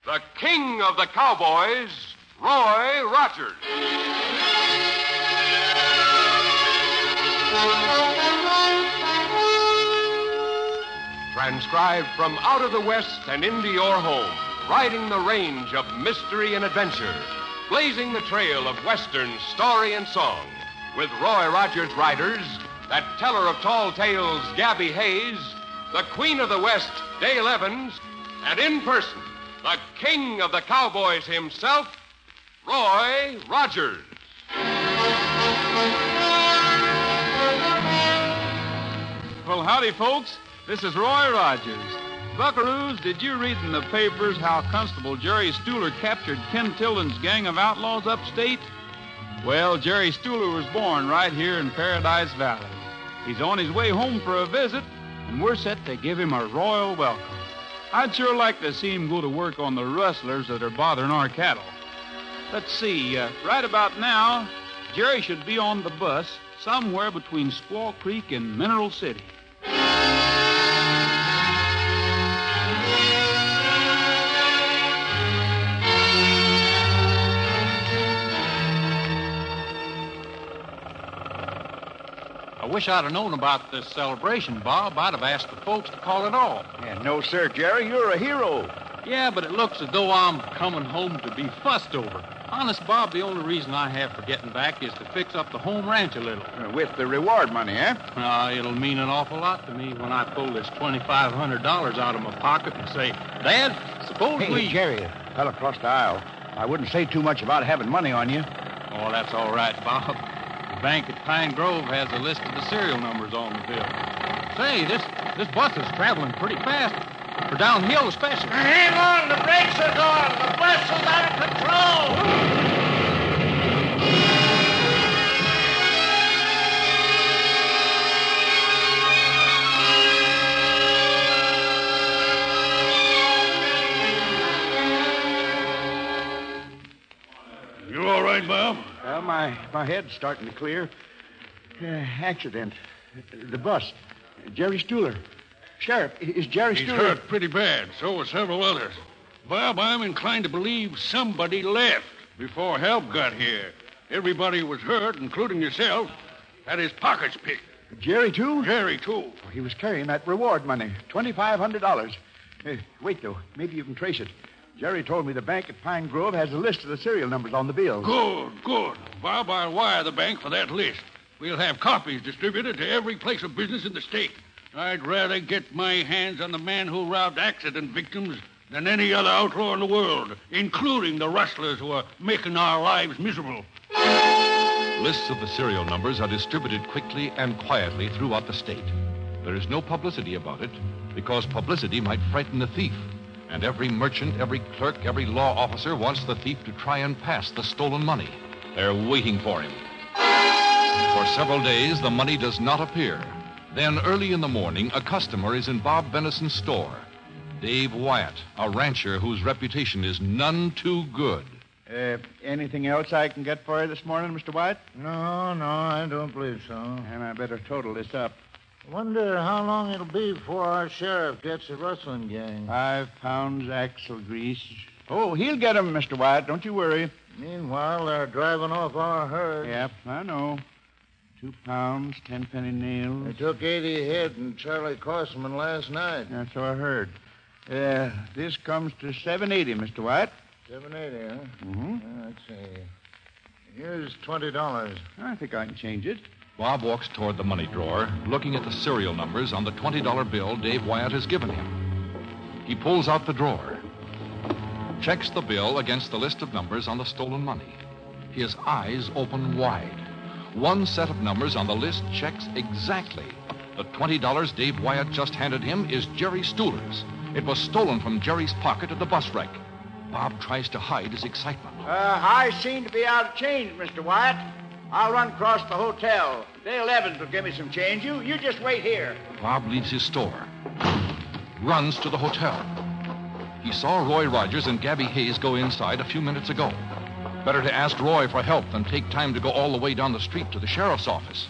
The king of the cowboys, Roy Rogers. Transcribed from out of the West and into your home, riding the range of mystery and adventure, blazing the trail of Western story and song, with Roy Rogers riders, that teller of tall tales, Gabby Hayes, the Queen of the West, Dale Evans, and in person, the king of the cowboys himself, Roy Rogers. Well, howdy, folks. This is Roy Rogers. Buckaroos, did you read in the papers how Constable Jerry Stuhler captured Ken Tilden's gang of outlaws upstate? Well, Jerry Stuhler was born right here in Paradise Valley. He's on his way home for a visit, and we're set to give him a royal welcome. I'd sure like to see him go to work on the rustlers that are bothering our cattle. Let's see, right about now, Jerry should be on the bus somewhere between Squaw Creek and Mineral City. I wish I'd have known about this celebration, Bob. I'd have asked the folks to call it off. Yeah, no, sir, Jerry. You're a hero. Yeah, but it looks as though I'm coming home to be fussed over. Honest, Bob, the only reason I have for getting back is to fix up the home ranch a little. With the reward money, eh? It'll mean an awful lot to me when I pull this $2,500 out of my pocket and say, Dad, suppose Hey, Jerry, a fellow across the aisle. I wouldn't say too much about having money on you. Oh, that's all right, Bob. The bank at Pine Grove has a list of the serial numbers on the bill. Say, this bus is traveling pretty fast. For downhill especially. Hang on, the brakes are gone. The bus is out of control. You all right, Bob? Well, my head's starting to clear. Accident. The bus. Jerry Stuhler. Sheriff, is Jerry He's Stuhler... hurt pretty bad. So are several others. Bob, I'm inclined to believe somebody left before help got here. Everybody was hurt, including yourself. Had his pockets picked. Jerry, too? Jerry, too. Oh, he was carrying that reward money, $2,500. Wait, though. Maybe you can trace it. Jerry told me the bank at Pine Grove has a list of the serial numbers on the bills. Good. Bob, I'll wire the bank for that list. We'll have copies distributed to every place of business in the state. I'd rather get my hands on the man who robbed accident victims than any other outlaw in the world, including the rustlers who are making our lives miserable. Lists of the serial numbers are distributed quickly and quietly throughout the state. There is no publicity about it because publicity might frighten the thief. And every merchant, every clerk, every law officer wants the thief to try and pass the stolen money. They're waiting for him. For several days, the money does not appear. Then, early in the morning, a customer is in Bob Benison's store. Dave Wyatt, a rancher whose reputation is none too good. Anything else I can get for you this morning, Mr. Wyatt? No, I don't believe so. And I better total this up. Wonder how long it'll be before our sheriff gets a rustling gang. 5 pounds axle grease. Oh, he'll get 'em, Mr. Wyatt. Don't you worry. Meanwhile, they're driving off our herd. Yep, I know. 2 pounds, 10-penny nails. They took 80 head in Charlie Corseman last night. That's what I heard. This comes to $7.80, Mr. Wyatt. $7.80, huh? Mm-hmm. Let's see. Here's $20. I think I can change it. Bob walks toward the money drawer, looking at the serial numbers on the $20 bill Dave Wyatt has given him. He pulls out the drawer, checks the bill against the list of numbers on the stolen money. His eyes open wide. One set of numbers on the list checks exactly. The $20 Dave Wyatt just handed him is Jerry Stuhler's. It was stolen from Jerry's pocket at the bus wreck. Bob tries to hide his excitement. I seem to be out of change, Mr. Wyatt. I'll run across the hotel. Dale Evans will give me some change. You just wait here. Bob leaves his store, runs to the hotel. He saw Roy Rogers and Gabby Hayes go inside a few minutes ago. Better to ask Roy for help than take time to go all the way down the street to the sheriff's office.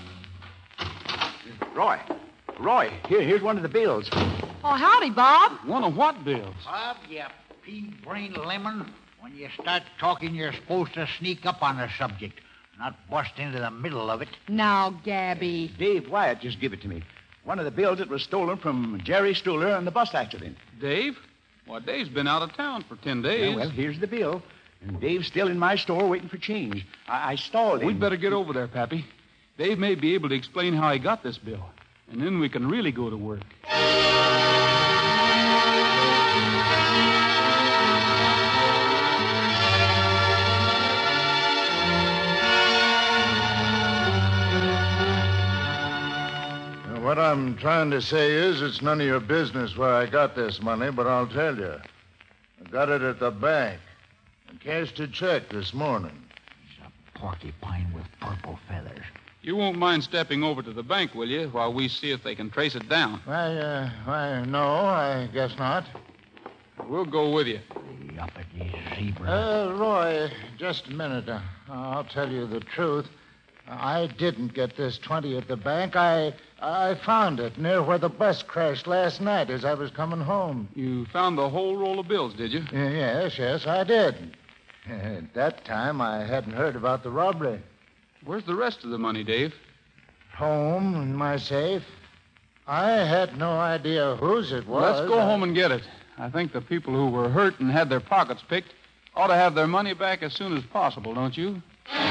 Roy, here's one of the bills. Oh, howdy, Bob. One of what bills? Bob, yep. pea-brain lemon. When you start talking, you're supposed to sneak up on the subject, not bust into the middle of it. Now, Gabby. Dave Wyatt just give it to me. One of the bills that was stolen from Jerry Stuhler in the bus accident. Dave? Well, Dave's been out of town for 10 days. Yeah, well, here's the bill. And Dave's still in my store waiting for change. I stalled him. We'd better get over there, Pappy. Dave may be able to explain how he got this bill. And then we can really go to work. What I'm trying to say is it's none of your business where I got this money, but I'll tell you. I got it at the bank. I cashed a check this morning. It's a porcupine with purple feathers. You won't mind stepping over to the bank, will you, while we see if they can trace it down? Why, no, I guess not. We'll go with you. The uppity zebra. Roy, just a minute. I'll tell you the truth. I didn't get this 20 at the bank. I found it near where the bus crashed last night as I was coming home. You found the whole roll of bills, did you? Yes, I did. At that time, I hadn't heard about the robbery. Where's the rest of the money, Dave? Home in my safe. I had no idea whose it was. Let's go home and get it. I think the people who were hurt and had their pockets picked ought to have their money back as soon as possible, don't you?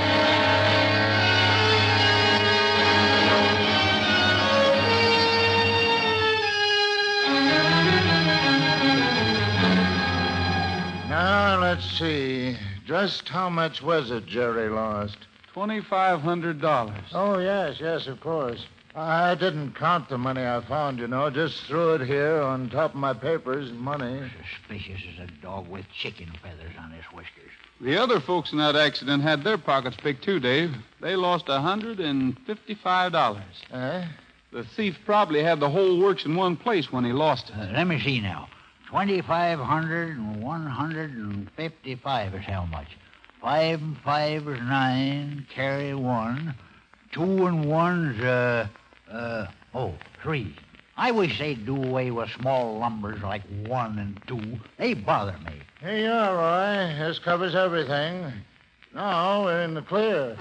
Now, let's see. Just how much was it Jerry lost? $2,500. Oh, yes, of course. I didn't count the money I found, Just threw it here on top of my papers and money. Suspicious as a dog with chicken feathers on his whiskers. The other folks in that accident had their pockets picked, too, Dave. They lost $155. Eh? The thief probably had the whole works in one place when he lost it. Let me see now. 2,500 and 155 is how much? 5 and 5 is 9. Carry 1. 2 and 1's 3. I wish they'd do away with small numbers like 1 and 2. They bother me. Here you are, Roy. This covers everything. Now we're in the clear.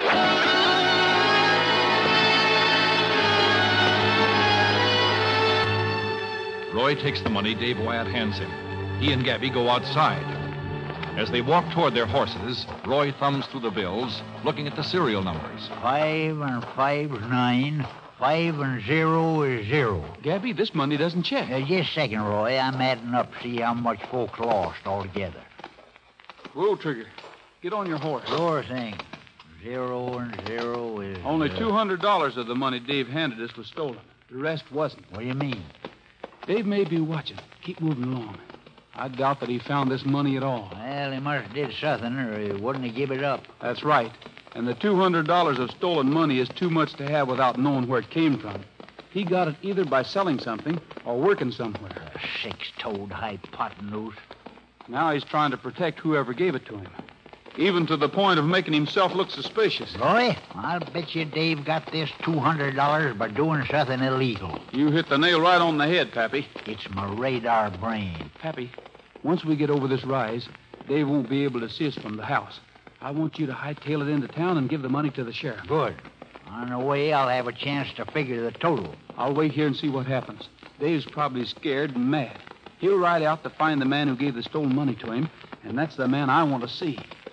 Roy takes the money Dave Wyatt hands him. He and Gabby go outside. As they walk toward their horses, Roy thumbs through the bills, looking at the serial numbers. 5 and 5 is 9. 5 and 0 is 0. Gabby, this money doesn't check. Just a second, Roy. I'm adding up to see how much folks lost altogether. Whoa, Trigger. Get on your horse. Sure thing. 0 and 0 is... Only $200 of the money Dave handed us was stolen. The rest wasn't. What do you mean? Dave may be watching. Keep moving along. I doubt that he found this money at all. Well, he must have did something, or he wouldn't have give it up. That's right. And the $200 of stolen money is too much to have without knowing where it came from. He got it either by selling something or working somewhere. A six-toed hypotenuse. Now he's trying to protect whoever gave it to him. Even to the point of making himself look suspicious. Roy, I'll bet you Dave got this $200 by doing something illegal. You hit the nail right on the head, Pappy. It's my radar brain. Pappy, once we get over this rise, Dave won't be able to see us from the house. I want you to hightail it into town and give the money to the sheriff. Good. On the way, I'll have a chance to figure the total. I'll wait here and see what happens. Dave's probably scared and mad. He'll ride out to find the man who gave the stolen money to him, and that's the man I want to see.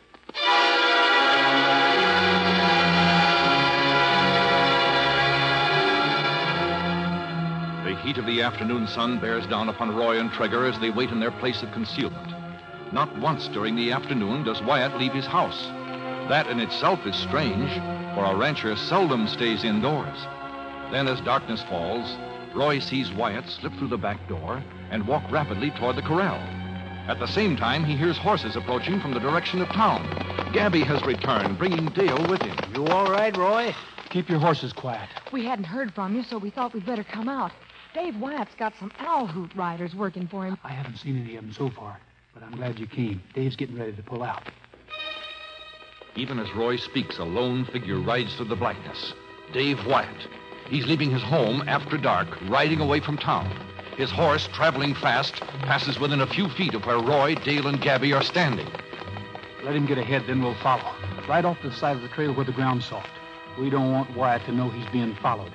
The heat of the afternoon sun bears down upon Roy and Trigger as they wait in their place of concealment. Not once during the afternoon does Wyatt leave his house. That in itself is strange, for a rancher seldom stays indoors. Then as darkness falls, Roy sees Wyatt slip through the back door and walk rapidly toward the corral. At the same time, he hears horses approaching from the direction of town. Gabby has returned, bringing Dale with him. You all right, Roy? Keep your horses quiet. We hadn't heard from you, so we thought we'd better come out. Dave Wyatt's got some owl hoot riders working for him. I haven't seen any of them so far, but I'm glad you came. Dave's getting ready to pull out. Even as Roy speaks, a lone figure rides through the blackness. Dave Wyatt. He's leaving his home after dark, riding away from town. His horse, traveling fast, passes within a few feet of where Roy, Dale, and Gabby are standing. Let him get ahead, then we'll follow. Right off the side of the trail where the ground's soft. We don't want Wyatt to know he's being followed.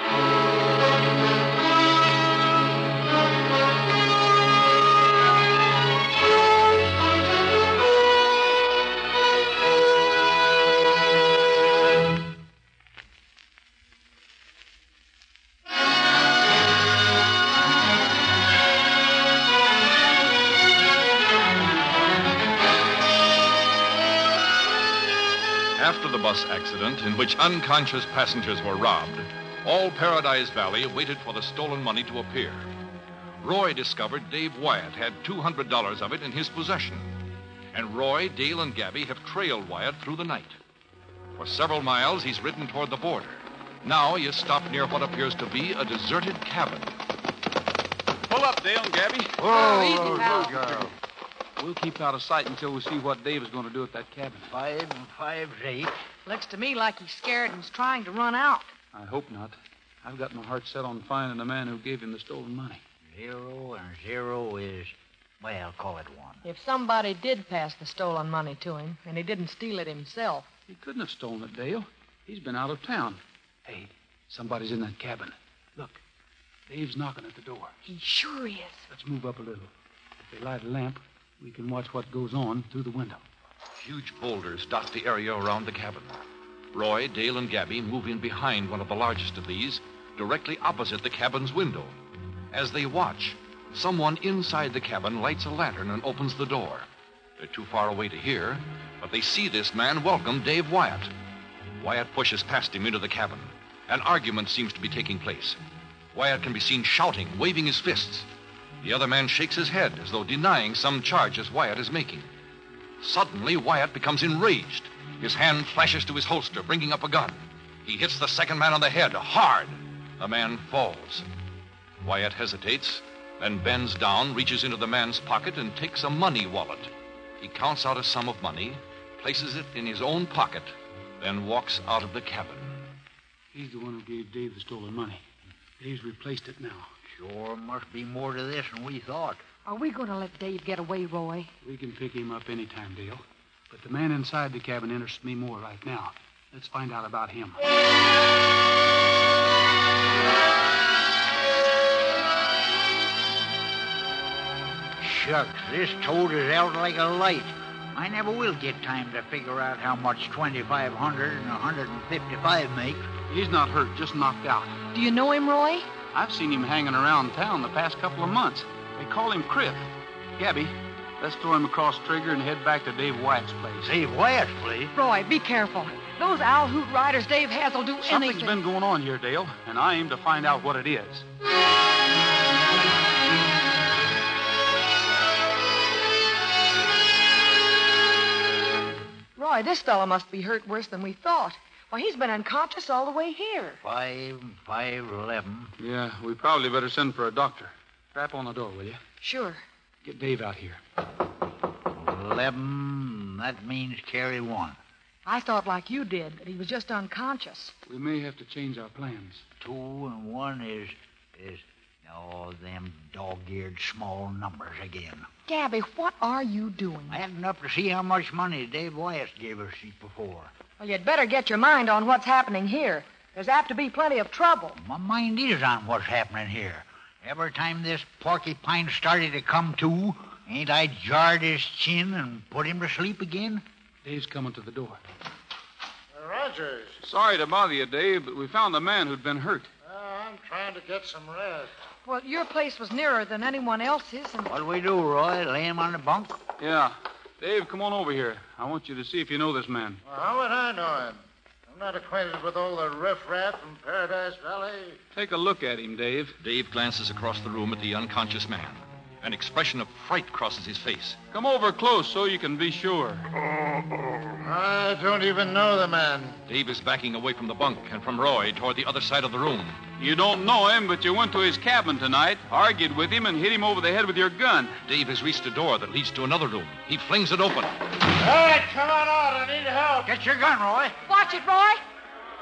After the bus accident, in which unconscious passengers were robbed, all Paradise Valley waited for the stolen money to appear. Roy discovered Dave Wyatt had $200 of it in his possession. And Roy, Dale, and Gabby have trailed Wyatt through the night. For several miles, he's ridden toward the border. Now he has stopped near what appears to be a deserted cabin. Pull up, Dale and Gabby. Easy, pal. We'll keep out of sight until we see what Dave is going to do at that cabin. 5 and 5's 8. Looks to me like he's scared and's trying to run out. I hope not. I've got my heart set on finding the man who gave him the stolen money. 0 and 0 is, well, call it 1. If somebody did pass the stolen money to him, and he didn't steal it himself. He couldn't have stolen it, Dale. He's been out of town. Hey, somebody's in that cabin. Look, Dave's knocking at the door. He sure is. Let's move up a little. If they light a lamp, we can watch what goes on through the window. Huge boulders dot the area around the cabin. Roy, Dale, and Gabby move in behind one of the largest of these, directly opposite the cabin's window. As they watch, someone inside the cabin lights a lantern and opens the door. They're too far away to hear, but they see this man welcome Dave Wyatt. Wyatt pushes past him into the cabin. An argument seems to be taking place. Wyatt can be seen shouting, waving his fists. The other man shakes his head as though denying some charges Wyatt is making. Suddenly, Wyatt becomes enraged. His hand flashes to his holster, bringing up a gun. He hits the second man on the head hard. The man falls. Wyatt hesitates, then bends down, reaches into the man's pocket, and takes a money wallet. He counts out a sum of money, places it in his own pocket, then walks out of the cabin. He's the one who gave Dave the stolen money. Dave's replaced it now. Sure must be more to this than we thought. Are we going to let Dave get away, Roy? We can pick him up any time, Dale. But the man inside the cabin interests me more right now. Let's find out about him. Shucks, this toad is out like a light. I never will get time to figure out how much 2,500 and 155 make. He's not hurt, just knocked out. Do you know him, Roy? I've seen him hanging around town the past couple of months. They call him Crip. Gabby, let's throw him across Trigger and head back to Dave Wyatt's place. Dave Wyatt's place? Roy, be careful. Those owl hoot riders Dave has will do anything. Something's been going on here, Dale, and I aim to find out what it is. Roy, this fella must be hurt worse than we thought. Why, he's been unconscious all the way here. 5 and 5, 11. Yeah, we probably better send for a doctor. Rap on the door, will you? Sure. Get Dave out here. 11, that means carry 1. I thought like you did, that he was just unconscious. We may have to change our plans. 2 and 1 is... Oh, them dog-eared small numbers again. Gabby, what are you doing? Adding up to see how much money Dave Wyatt gave us before. Well, you'd better get your mind on what's happening here. There's apt to be plenty of trouble. My mind is on what's happening here. Every time this porcupine started to come to, ain't I jarred his chin and put him to sleep again? Dave's coming to the door. Rogers. Sorry to bother you, Dave, but we found a man who'd been hurt. I'm trying to get some rest. Well, your place was nearer than anyone else's, and... What'll we do, Roy? Lay him on the bunk? Yeah. Dave, come on over here. I want you to see if you know this man. Well, how would I know him? I'm not acquainted with all the riffraff in Paradise Valley. Take a look at him, Dave. Dave glances across the room at the unconscious man. An expression of fright crosses his face. Come over close so you can be sure. I don't even know the man. Dave is backing away from the bunk and from Roy toward the other side of the room. You don't know him, but you went to his cabin tonight, argued with him, and hit him over the head with your gun. Dave has reached a door that leads to another room. He flings it open. All right, come on out. I need help. Get your gun, Roy. Watch it, Roy.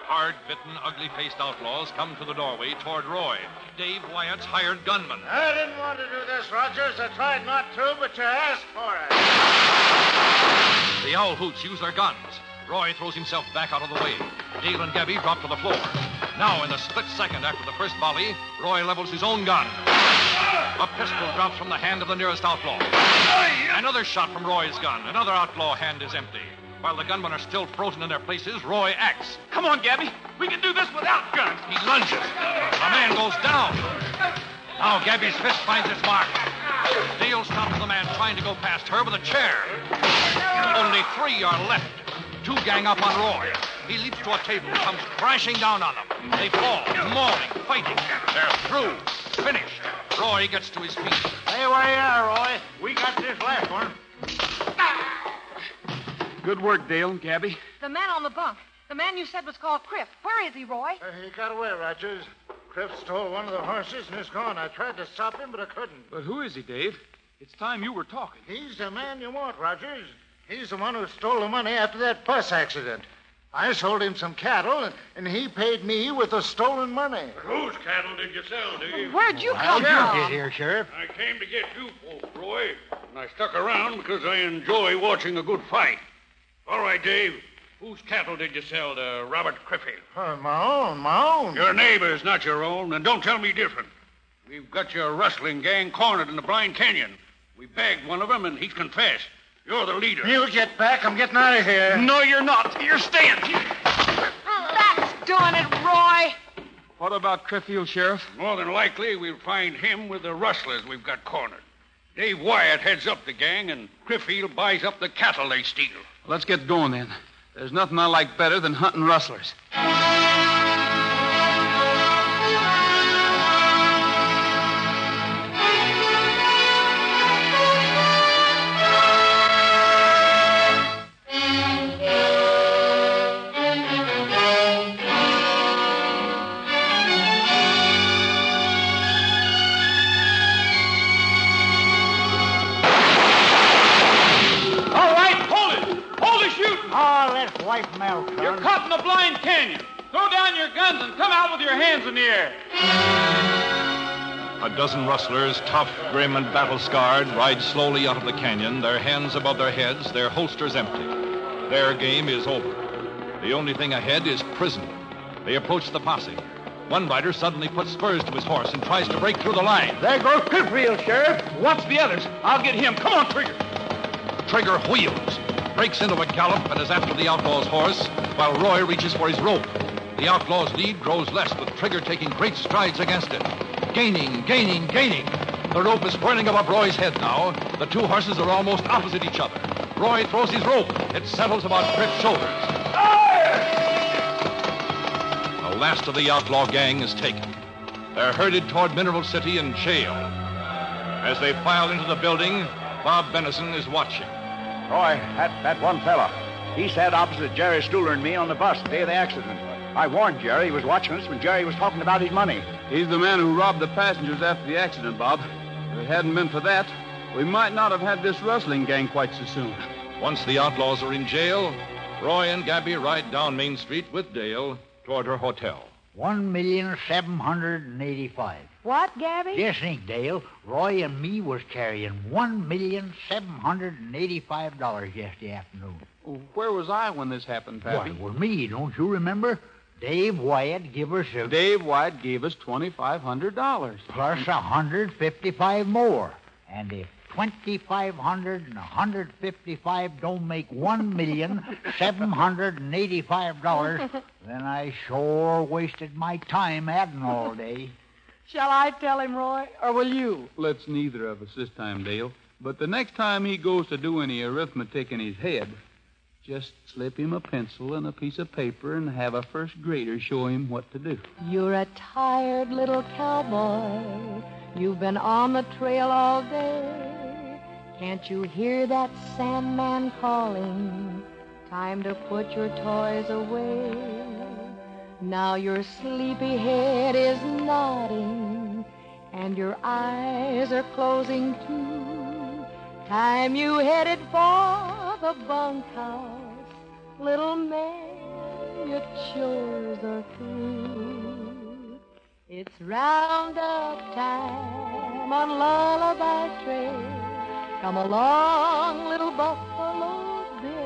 Hard-bitten, ugly-faced outlaws come to the doorway toward Roy, Dave Wyatt's hired gunman. I didn't want to do this, Rogers. I tried not to, but you asked for it. The owl hoots use their guns. Roy throws himself back out of the way. Dale and Gabby drop to the floor. Now, in the split second after the first volley, Roy levels his own gun. A pistol drops from the hand of the nearest outlaw. Another shot from Roy's gun. Another outlaw hand is empty. While the gunmen are still frozen in their places, Roy acts. Come on, Gabby. We can do this without guns. He lunges. A man goes down. Now Gabby's fist finds its mark. Dale stops the man trying to go past her with a chair. Only 3 are left. 2 gang up on Roy. He leaps to a table and comes crashing down on them. They fall, mauling, fighting. They're through. Finished. Roy gets to his feet. Stay where you are, Roy. We got this last one. Good work, Dale and Gabby. The man on the bunk. The man you said was called Criff. Where is he, Roy? He got away, Rogers. Criff stole one of the horses and is gone. I tried to stop him, but I couldn't. But who is he, Dave? It's time you were talking. He's the man you want, Rogers. He's the one who stole the money after that bus accident. I sold him some cattle, and he paid me with the stolen money. Whose cattle did you sell, Dave? Where'd you How'd come you from? get here, Sheriff? I came to get you folks, Roy. And I stuck around because I enjoy watching a good fight. All right, Dave. Whose cattle did you sell to Robert Criffy? My own. Your neighbor's, not your own, and don't tell me different. We've got your rustling gang cornered in the Blind Canyon. We bagged one of them, and he's confessed. You're the leader. You get back. I'm getting out of here. No, you're not. You're staying. That's doing it, Roy. What about Criffield, Sheriff? More than likely, we'll find him with the rustlers we've got cornered. Dave Wyatt heads up the gang, and Criffield buys up the cattle they steal. Let's get going, then. There's nothing I like better than hunting rustlers. White melt, You're caught in the Blind Canyon. Throw down your guns and come out with your hands in the air. A dozen rustlers, tough, grim, and battle-scarred, ride slowly out of the canyon, their hands above their heads, their holsters empty. Their game is over. The only thing ahead is prison. They approach the posse. One rider suddenly puts spurs to his horse and tries to break through the line. There goes Criffield, Sheriff. Watch the others. I'll get him. Come on, Trigger. Trigger wheels, breaks into a gallop, and is after the outlaw's horse, while Roy reaches for his rope. The outlaw's lead grows less, with Trigger taking great strides against it. Gaining. The rope is whirling above Roy's head now. The 2 horses are almost opposite each other. Roy throws his rope. It settles about Criff's shoulders. The last of the outlaw gang is taken. They're herded toward Mineral City and jail. As they file into the building, Bob Bennison is watching. Roy, that one fella. He sat opposite Jerry Stuhler and me on the bus the day of the accident. I warned Jerry he was watching us when Jerry was talking about his money. He's the man who robbed the passengers after the accident, Bob. If it hadn't been for that, we might not have had this rustling gang quite so soon. Once the outlaws are in jail, Roy and Gabby ride down Main Street with Dale toward her hotel. $1,785,000. What, Gabby? Just think, Dale. Roy and me was carrying $1,785,000 yesterday afternoon. Where was I when this happened, Pappy? Why, it was me, don't you remember? Dave Wyatt gave us $2,500. plus 155 more. And if 2,500 and 155 don't make $1,785,000, then I sure wasted my time adding all day. Shall I tell him, Roy, or will you? Let's neither of us this time, Dale. But the next time he goes to do any arithmetic in his head, just slip him a pencil and a piece of paper and have a first grader show him what to do. You're a tired little cowboy. You've been on the trail all day. Can't you hear that Sandman calling? Time to put your toys away. Now your sleepy head is nodding, and your eyes are closing too. Time you headed for the bunkhouse, little man. your chores are through. It's roundup time on Lullaby Trail. Come along, little Buffalo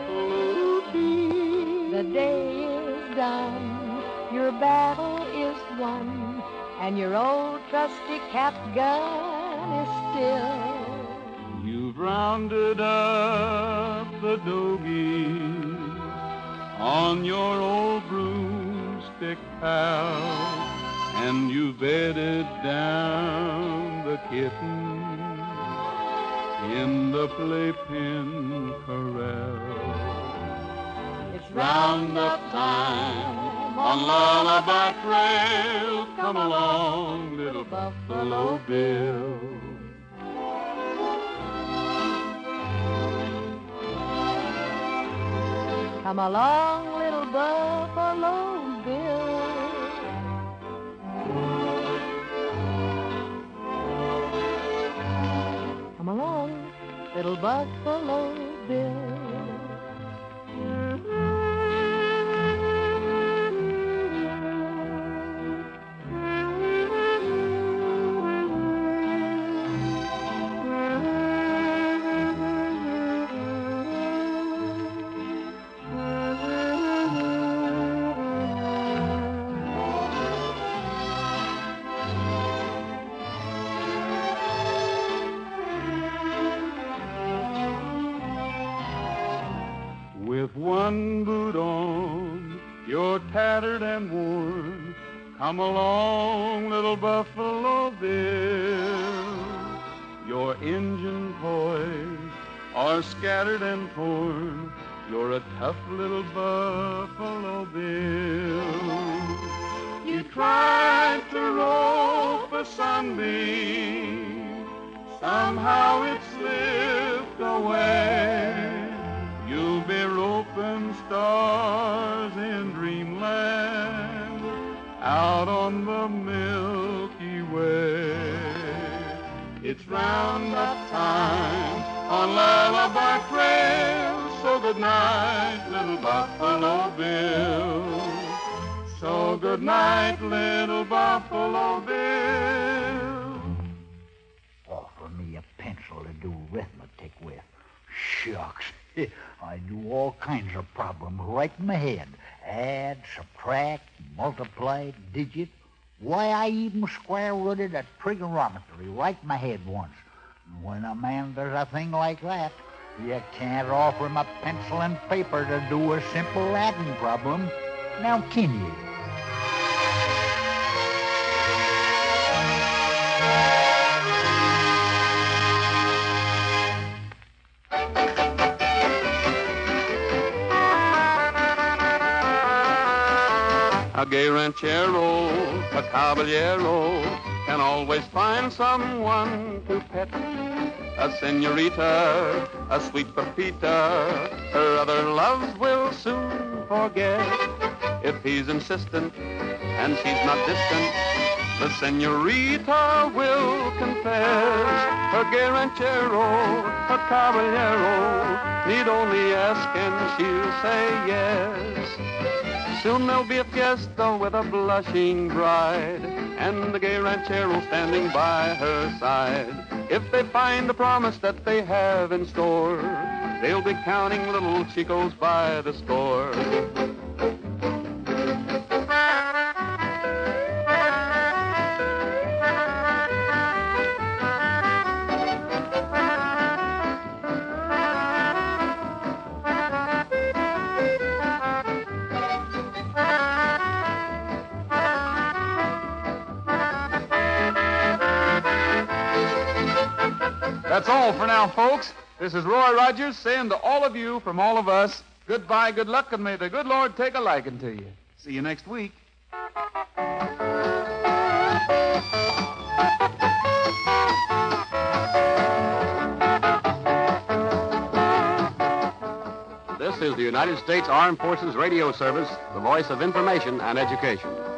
Bill. The day is done, your battle is won, and your old trusty cap gun is still. You've rounded up the doggies on your old broomstick, pal, and you bedded down the kitten in the playpen corral. It's roundup time on Lullaby Trail. Come along, little Buffalo Bill. Come along, little Buffalo Bill. Come along, little Buffalo Bill. With one boot on, you're tattered and worn. Come along, little Buffalo Bill. Your engine toys are scattered and torn. You're a tough little Buffalo Bill. You tried to rope a sunbeam. Somehow it slipped away. You'll be roping stars in dreamland out on the Milky Way. It's roundup time on Lullaby Trail. So good night, little Buffalo Bill. So good night, little Buffalo Bill. Offer me a pencil to do arithmetic with. Shucks. I do all kinds of problems right in my head. Add, subtract, multiply, digit. Why, I even square-rooted a trigonometry right in my head once. When a man does a thing like that, you can't offer him a pencil and paper to do a simple adding problem. Now, can you? A gay ranchero, a caballero, can always find someone to pet. A senorita, a sweet Pepita, her other loves will soon forget. If he's insistent and she's not distant, the senorita will confess. Her gay ranchero, her caballero, need only ask and she'll say yes. Soon there'll be a fiesta with a blushing bride, and the gay ranchero standing by her side. If they find the promise that they have in store, they'll be counting little chicos by the score. That's all for now, folks. This is Roy Rogers saying to all of you from all of us, goodbye, good luck, and may the good Lord take a liking to you. See you next week. This is the United States Armed Forces Radio Service, the voice of information and education.